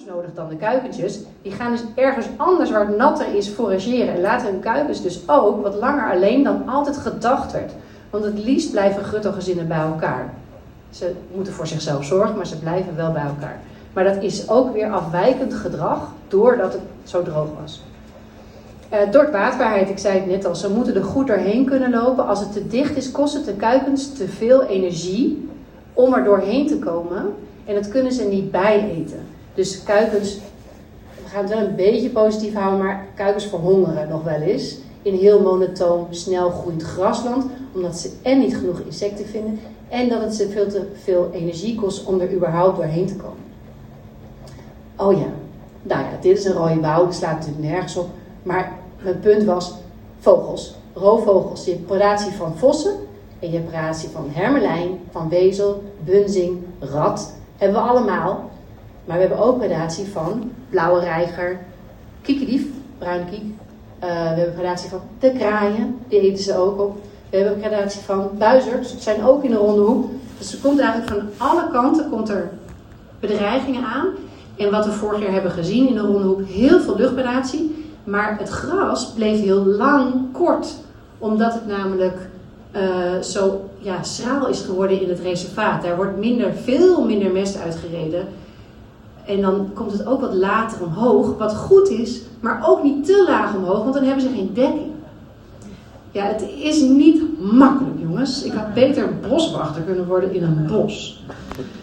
nodig dan de kuikentjes. Die gaan dus ergens anders waar het natter is forageren. En laten hun kuikens dus ook wat langer alleen dan altijd gedacht werd. Want het liefst blijven gruttogezinnen bij elkaar. Ze moeten voor zichzelf zorgen, maar ze blijven wel bij elkaar. Maar dat is ook weer afwijkend gedrag doordat het zo droog was. Dortwaardbaarheid, ik zei het net al, ze moeten er goed doorheen kunnen lopen. Als het te dicht is, kost het de kuikens te veel energie om er doorheen te komen. En dat kunnen ze niet bijeten. Dus kuikens, we gaan het wel een beetje positief houden, maar kuikens verhongeren nog wel eens. In heel monotoon, snel groeiend grasland. Omdat ze en niet genoeg insecten vinden. En dat het ze veel te veel energie kost om er überhaupt doorheen te komen. Oh ja, nou ja, dit is een rode bouw, dat slaat natuurlijk nergens op. Maar mijn punt was, vogels, roofvogels. Je hebt predatie van vossen en je hebt predatie van hermelijn, van wezel, bunzing, rat. Hebben we allemaal. Maar we hebben ook predatie van blauwe reiger, kiekendief, bruine kiek. We hebben predatie van de kraaien, die eten ze ook op. We hebben predatie van buizers, dat zijn ook in de ronde hoek. Dus er komt eigenlijk van alle kanten komt er bedreigingen aan. En wat we vorig jaar hebben gezien in de ronde hoek, heel veel luchtpredatie. Maar het gras bleef heel lang kort. Omdat het namelijk zo schraal is geworden in het reservaat. Daar wordt veel minder mest uitgereden. En dan komt het ook wat later omhoog. Wat goed is, maar ook niet te laag omhoog. Want dan hebben ze geen dekking. Ja, het is niet makkelijk, jongens. Ik had beter boswachter kunnen worden in een bos.